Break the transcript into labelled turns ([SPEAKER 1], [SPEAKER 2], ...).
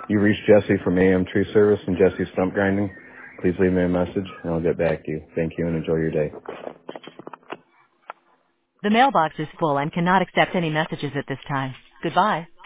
[SPEAKER 1] You reached Jesse from AM Tree Service and Jesse Stump Grinding. Please leave me a message and I'll get back to you. Thank you and enjoy your day.
[SPEAKER 2] The mailbox is full and cannot accept any messages at this time. Goodbye.